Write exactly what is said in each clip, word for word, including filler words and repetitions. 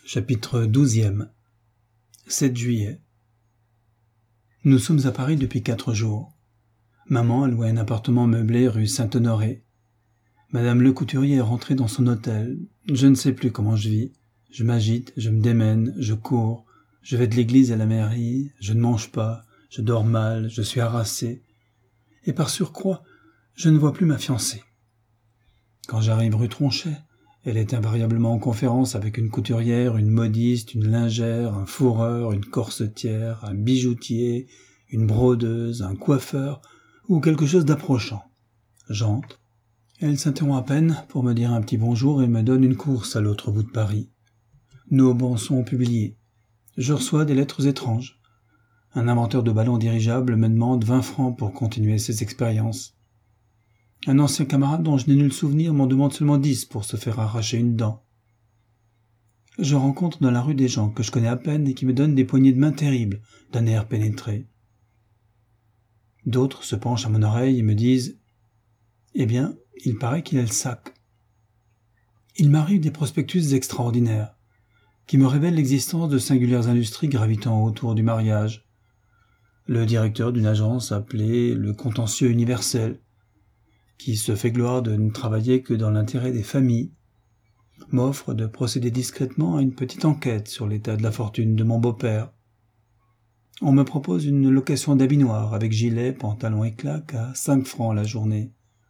Chapitre douzième. sept juillet. Nous sommes à Paris depuis quatre jours. Maman a loué un appartement meublé rue Saint-Honoré. Madame Le Couturier est rentrée dans son hôtel. Je ne sais plus comment je vis. Je m'agite, je me démène, je cours. Je vais de l'église à la mairie, je ne mange pas, je dors mal, je suis harassé. Et par surcroît, je ne vois plus ma fiancée. Quand j'arrive rue Tronchet, elle est invariablement en conférence avec une couturière, une modiste, une lingère, un fourreur, une corsetière, un bijoutier, une brodeuse, un coiffeur ou quelque chose d'approchant. J'entre. Elle s'interrompt à peine pour me dire un petit bonjour et me donne une course à l'autre bout de Paris. Nos bans sont publiés. Je reçois des lettres étranges. Un inventeur de ballons dirigeables me demande vingt francs pour continuer ses expériences. Un ancien camarade dont je n'ai nul souvenir m'en demande seulement dix pour se faire arracher une dent. Je rencontre dans la rue des gens que je connais à peine et qui me donnent des poignées de main terribles, d'un air pénétré. D'autres se penchent à mon oreille et me disent « Eh bien, il paraît qu'il a le sac ». Il m'arrive des prospectus extraordinaires, qui me révèlent l'existence de singulières industries gravitant autour du mariage. Le directeur d'une agence appelée le contentieux universel, qui se fait gloire de ne travailler que dans l'intérêt des familles, m'offre de procéder discrètement à une petite enquête sur l'état de la fortune de mon beau-père. On me propose une location d'habits noirs avec gilet, pantalon et claques à cinq francs la journée.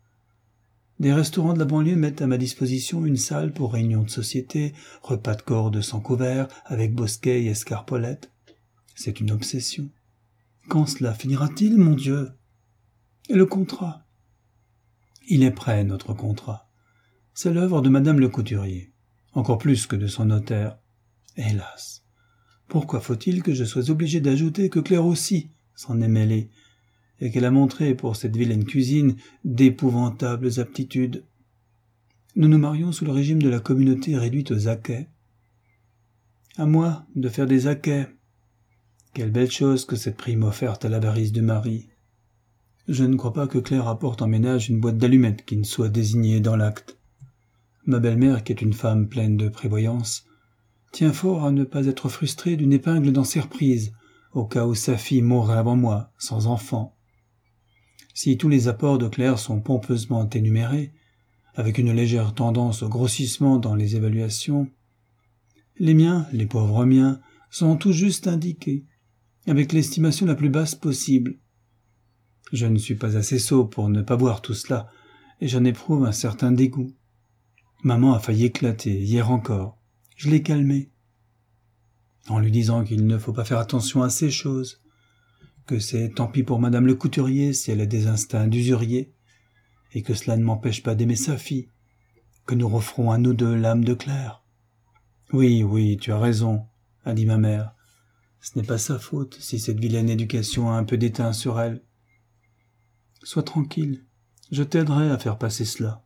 Des restaurants de la banlieue mettent à ma disposition une salle pour réunions de société, repas de corde sans couvert, avec bosquet et escarpolette. C'est une obsession. Quand cela finira-t-il, mon Dieu? Et le contrat? Il est prêt, notre contrat. C'est l'œuvre de Madame Le Couturier, encore plus que de son notaire. Hélas, pourquoi faut-il que je sois obligé d'ajouter que Claire aussi s'en est mêlée, et qu'elle a montré pour cette vilaine cuisine d'épouvantables aptitudes? Nous nous marions sous le régime de la communauté réduite aux acquets. À moi de faire des acquets. Quelle belle chose que cette prime offerte à l'avarice de Marie. Je ne crois pas que Claire apporte en ménage une boîte d'allumettes qui ne soit désignée dans l'acte. Ma belle-mère, qui est une femme pleine de prévoyance, tient fort à ne pas être frustrée d'une épingle dans ses reprises, au cas où sa fille mourrait avant moi, sans enfant. Si tous les apports de Claire sont pompeusement énumérés, avec une légère tendance au grossissement dans les évaluations, les miens, les pauvres miens, sont tout juste indiqués, avec l'estimation la plus basse possible. Je ne suis pas assez sot pour ne pas voir tout cela, et j'en éprouve un certain dégoût. Maman a failli éclater, hier encore. Je l'ai calmée, en lui disant qu'il ne faut pas faire attention à ces choses, que c'est tant pis pour Madame Le Couturier si elle a des instincts d'usurier, et que cela ne m'empêche pas d'aimer sa fille, que nous referons à nous deux l'âme de Claire. Oui, oui, tu as raison, a dit ma mère. Ce n'est pas sa faute si cette vilaine éducation a un peu déteint sur elle. Sois tranquille, je t'aiderai à faire passer cela.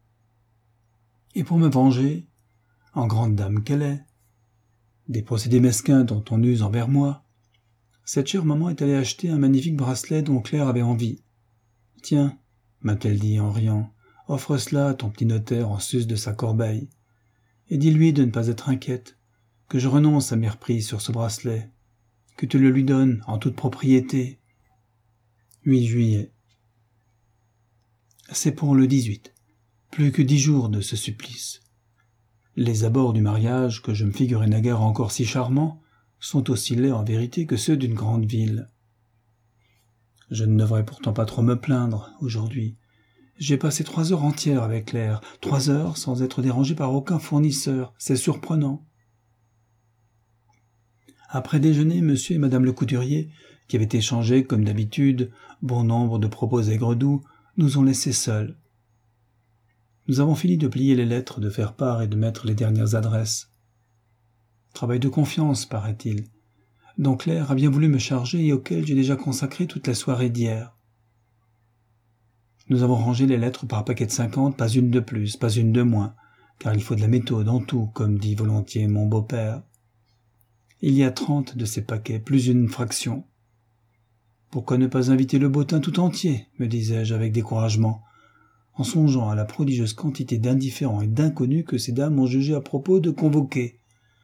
Et pour me venger, en grande dame qu'elle est, des procédés mesquins dont on use envers moi, cette chère maman est allée acheter un magnifique bracelet dont Claire avait envie. « Tiens, m'a-t-elle dit en riant, offre cela à ton petit notaire en sus de sa corbeille, et dis-lui de ne pas être inquiète, que je renonce à mes reprises sur ce bracelet, que tu le lui donnes en toute propriété. » huit juillet. C'est pour le dix-huit. Plus que dix jours de ce supplice. Les abords du mariage, que je me figurais naguère encore si charmants, sont aussi laids en vérité que ceux d'une grande ville. Je ne devrais pourtant pas trop me plaindre, aujourd'hui. J'ai passé trois heures entières avec Claire, trois heures sans être dérangé par aucun fournisseur, c'est surprenant. Après déjeuner, monsieur et madame Le Couturier, qui avaient échangé, comme d'habitude, bon nombre de propos aigres-doux, nous ont laissés seuls. Nous avons fini de plier les lettres, de faire part et de mettre les dernières adresses. Travail de confiance, paraît-il, dont Claire a bien voulu me charger et auquel j'ai déjà consacré toute la soirée d'hier. Nous avons rangé les lettres par paquet de cinquante, pas une de plus, pas une de moins, car il faut de la méthode en tout, comme dit volontiers mon beau-père. Il y a trente de ces paquets, plus une fraction. Pourquoi ne pas inviter le bottin tout entier, me disais-je avec découragement, en songeant à la prodigieuse quantité d'indifférents et d'inconnus que ces dames ont jugé à propos de convoquer.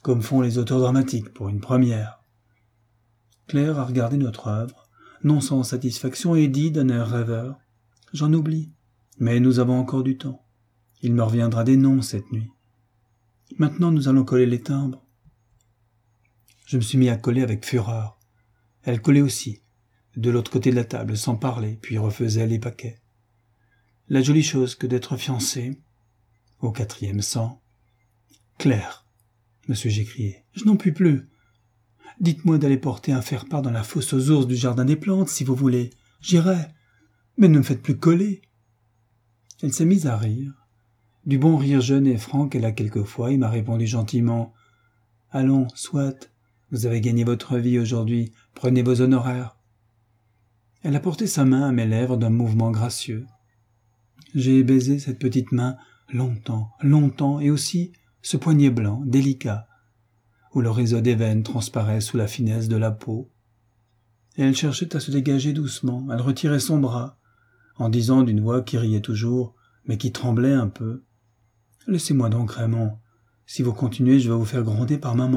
comme font les auteurs dramatiques pour une première. » Claire a regardé notre œuvre, non sans satisfaction, et dit d'un air rêveur : « J'en oublie, mais nous avons encore du temps. Il me reviendra des noms cette nuit. Maintenant, nous allons coller les timbres. » Je me suis mis à coller avec fureur. Elle collait aussi, de l'autre côté de la table, sans parler, puis refaisait les paquets. La jolie chose que d'être fiancé, au quatrième sang. « Claire, me suis-je écrié, je n'en puis plus. Dites-moi d'aller porter un faire-part dans la fosse aux ours du jardin des plantes, si vous voulez. J'irai, mais ne me faites plus coller. » Elle s'est mise à rire. Du bon rire jeune et franc qu'elle a quelquefois, il m'a répondu gentiment : « Allons, soit, vous avez gagné votre vie aujourd'hui, prenez vos honoraires. » Elle a porté sa main à mes lèvres d'un mouvement gracieux. J'ai baisé cette petite main longtemps, longtemps, et aussi ce poignet blanc, délicat, où le réseau des veines transparaît sous la finesse de la peau. Et elle cherchait à se dégager doucement, elle retirait son bras, en disant d'une voix qui riait toujours, mais qui tremblait un peu : « Laissez-moi donc, Raymond. Si vous continuez, je vais vous faire gronder par maman. »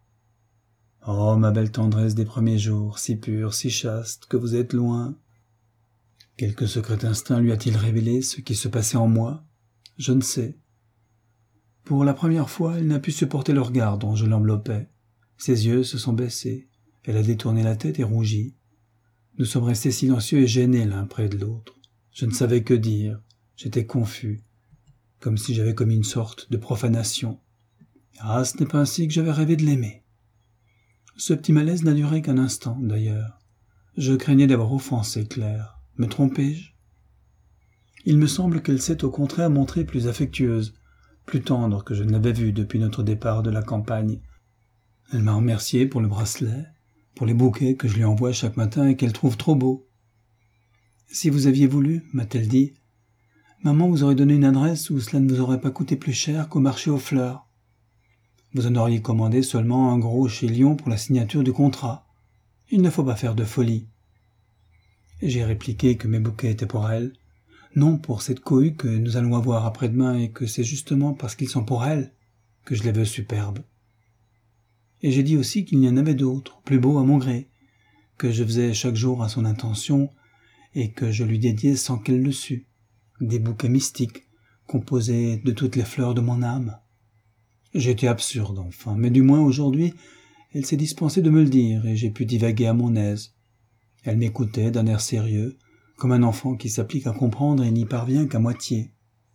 Oh, ma belle tendresse des premiers jours, si pure, si chaste, que vous êtes loin. Quelque secret instinct lui a-t-il révélé ce qui se passait en moi ? Je ne sais. Pour la première fois, elle n'a pu supporter le regard dont je l'enveloppais. Ses yeux se sont baissés. Elle a détourné la tête et rougi. Nous sommes restés silencieux et gênés l'un près de l'autre. Je ne savais que dire. J'étais confus, comme si j'avais commis une sorte de profanation. Ah, ce n'est pas ainsi que j'avais rêvé de l'aimer. Ce petit malaise n'a duré qu'un instant, d'ailleurs. Je craignais d'avoir offensé Claire. Me trompais-je ? Il me semble qu'elle s'est au contraire montrée plus affectueuse, plus tendre que je ne l'avais vue depuis notre départ de la campagne. Elle m'a remercié pour le bracelet, pour les bouquets que je lui envoie chaque matin et qu'elle trouve trop beaux. « Si vous aviez voulu, m'a-t-elle dit, maman vous aurait donné une adresse où cela ne vous aurait pas coûté plus cher qu'au marché aux fleurs. Vous en auriez commandé seulement un gros chez Lyon pour la signature du contrat. Il ne faut pas faire de folie. » Et j'ai répliqué que mes bouquets étaient pour elle, non pour cette cohue que nous allons avoir après-demain et que c'est justement parce qu'ils sont pour elle que je les veux superbes. Et j'ai dit aussi qu'il y en avait d'autres, plus beaux à mon gré, que je faisais chaque jour à son intention et que je lui dédiais sans qu'elle le sût, des bouquets mystiques, composés de toutes les fleurs de mon âme. J'étais absurde, enfin, mais du moins aujourd'hui, elle s'est dispensée de me le dire et j'ai pu divaguer à mon aise. Elle m'écoutait d'un air sérieux, comme un enfant qui s'applique à comprendre et n'y parvient qu'à moitié.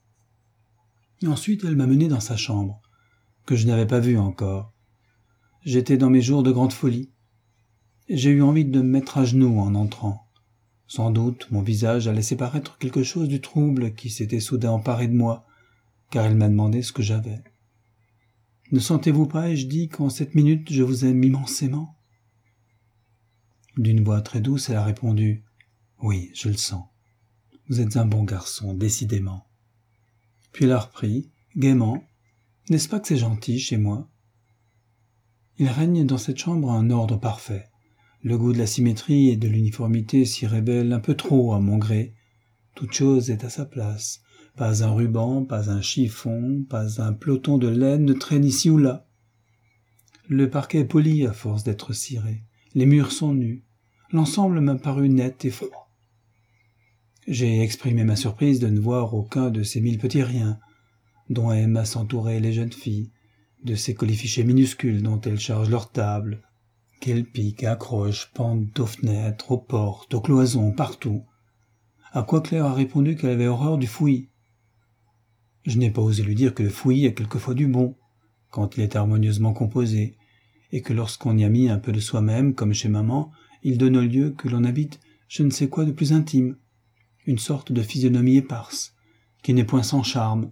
Et ensuite, elle m'a mené dans sa chambre, que je n'avais pas vue encore. J'étais dans mes jours de grande folie. J'ai eu envie de me mettre à genoux en entrant. Sans doute, mon visage a laissé paraître quelque chose du trouble qui s'était soudain emparé de moi, car elle m'a demandé ce que j'avais. « Ne sentez-vous pas, ai-je dit, qu'en cette minute je vous aime immensément ?» D'une voix très douce, elle a répondu : « Oui, je le sens. Vous êtes un bon garçon, décidément. » Puis elle a repris, gaiement : « N'est-ce pas que c'est gentil chez moi ? » Il règne dans cette chambre un ordre parfait. Le goût de la symétrie et de l'uniformité s'y révèle un peu trop à mon gré. Toute chose est à sa place. Pas un ruban, pas un chiffon, pas un peloton de laine ne traîne ici ou là. Le parquet est poli à force d'être ciré. Les murs sont nus. L'ensemble m'a paru net et froid. J'ai exprimé ma surprise de ne voir aucun de ces mille petits riens dont aiment à s'entourer les jeunes filles, de ces colifichets minuscules dont elles chargent leur table, qu'elles piquent, accrochent, pendent aux fenêtres, aux portes, aux cloisons, partout. À quoi Claire a répondu qu'elle avait horreur du fouillis. Je n'ai pas osé lui dire que le fouillis a quelquefois du bon, quand il est harmonieusement composé, et que lorsqu'on y a mis un peu de soi-même, comme chez maman, il donne au lieu que l'on habite je ne sais quoi de plus intime, une sorte de physionomie éparse, qui n'est point sans charme.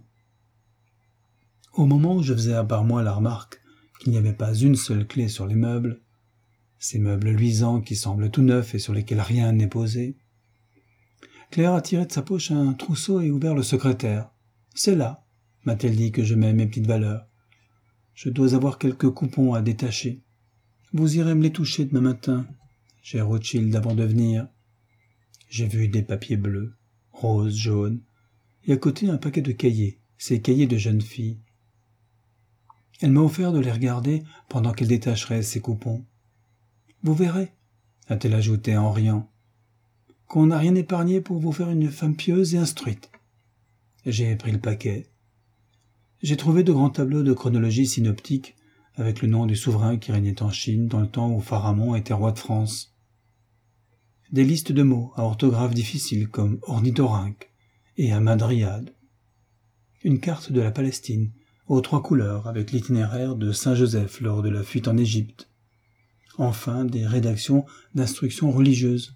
Au moment où je faisais à part moi la remarque qu'il n'y avait pas une seule clé sur les meubles, ces meubles luisants qui semblent tout neufs et sur lesquels rien n'est posé, Claire a tiré de sa poche un trousseau et ouvert le secrétaire. « C'est là, m'a-t-elle dit, que je mets mes petites valeurs. Je dois avoir quelques coupons à détacher. Vous irez me les toucher demain matin, cher Rothschild, avant de venir. » J'ai vu des papiers bleus, roses, jaunes, et à côté un paquet de cahiers, ces cahiers de jeunes filles. Elle m'a offert de les regarder pendant qu'elle détacherait ses coupons. « Vous verrez, » a-t-elle ajouté en riant, « qu'on n'a rien épargné pour vous faire une femme pieuse et instruite. » J'ai pris le paquet. J'ai trouvé de grands tableaux de chronologie synoptique avec le nom du souverain qui régnait en Chine dans le temps où Pharamond était roi de France. Des listes de mots à orthographe difficile comme ornithorynque et amadryade. Une carte de la Palestine aux trois couleurs avec l'itinéraire de Saint Joseph lors de la fuite en Égypte. Enfin, des rédactions d'instructions religieuses.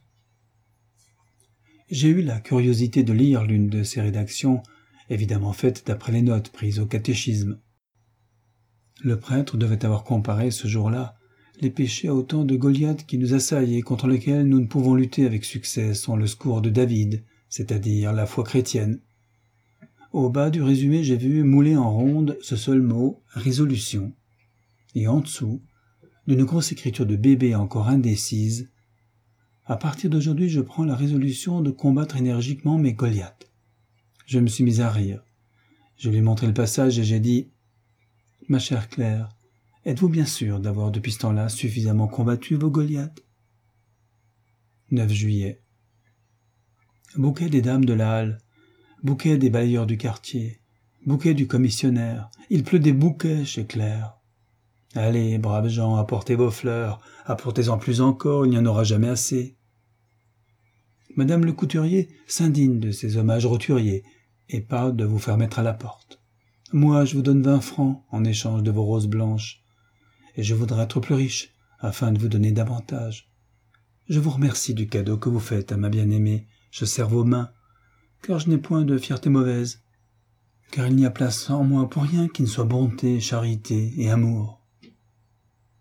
J'ai eu la curiosité de lire l'une de ces rédactions, évidemment faite d'après les notes prises au catéchisme. Le prêtre devait avoir comparé ce jour-là les péchés à autant de Goliath qui nous assaillent et contre lesquels nous ne pouvons lutter avec succès sans le secours de David, c'est-à-dire la foi chrétienne. Au bas du résumé, j'ai vu moulé en ronde ce seul mot « résolution ». Et en dessous, d'une grosse écriture de bébé encore indécise, « À partir d'aujourd'hui, je prends la résolution de combattre énergiquement mes Goliaths. » Je me suis mis à rire. Je lui ai montré le passage et j'ai dit « Ma chère Claire, êtes-vous bien sûre d'avoir depuis ce temps-là suffisamment combattu vos Goliaths ?» neuf juillet. Bouquet des dames de la halle, bouquet des balayeurs du quartier, bouquet du commissionnaire, il pleut des bouquets chez Claire. Allez, braves gens, apportez vos fleurs, apportez-en plus encore, il n'y en aura jamais assez. Madame le couturier s'indigne de ces hommages roturiers et parle de vous faire mettre à la porte. Moi, je vous donne vingt francs en échange de vos roses blanches, et je voudrais être plus riche afin de vous donner davantage. Je vous remercie du cadeau que vous faites à ma bien-aimée, je serre vos mains, car je n'ai point de fierté mauvaise, car il n'y a place en moi pour rien qui ne soit bonté, charité et amour.